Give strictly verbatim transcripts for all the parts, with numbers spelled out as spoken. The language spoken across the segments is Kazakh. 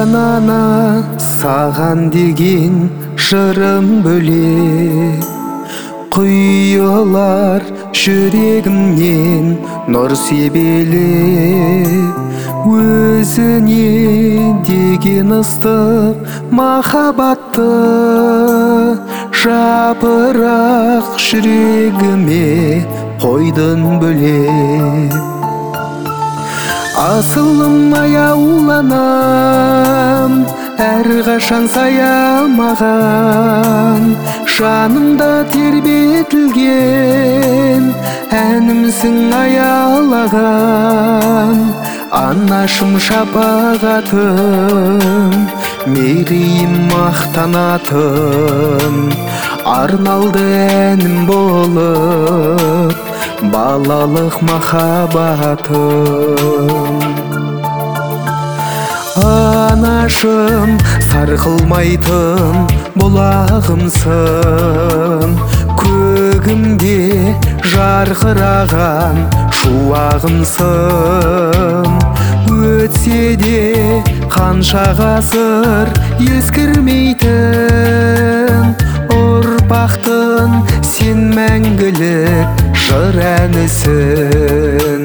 жанана саған деген жырым бөлек, құйылар жүрегімнен нұр себелеп. Өзіне деген ыстық махаббатты жапырақ жүрегіме қойдың бөлеп. Асылым аяуланам, әрқашан саямаған, жанымда тербетілген әнімсің аялаған. Анашым шапағатым, мерейім мақтанатын, арналды әнім болып балалық махаббатым. Анашым сарқылмайтын бұлағымсың, көгімде жарқыраған шуағымсың. Өтсе де қанша ғасыр ескірмейтін ұрпақтың сен мәңгілік жыр әнісің.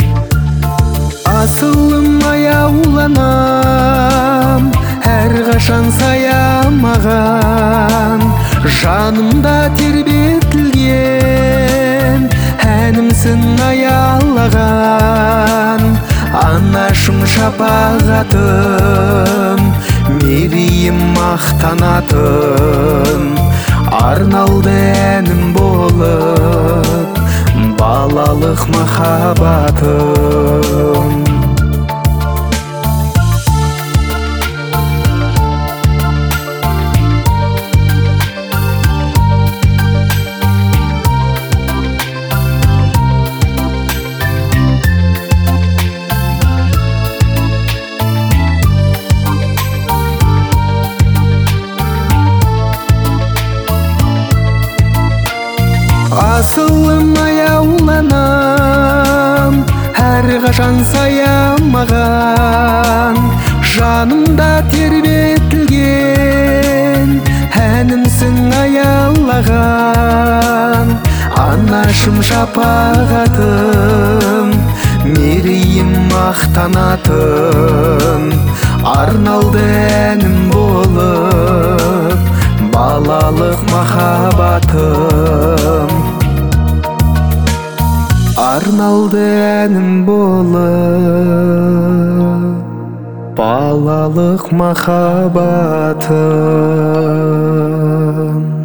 Асылым аяуланам, әрқашан саямаған, жанымда тербетілген әнімсің аялаған. Анашым шапағатым, мерейім мақтанатын, арналды әнім болып балалық махаббатым. Асылым аяуланам, әрқашан саямаған, жанымда тербетілген әнімсің аялаған. Анашым шапағатым, мерейім мақтанатын, арналды әнім болып балалық махаббатым. Арналды әнім болып балалық махаббатым.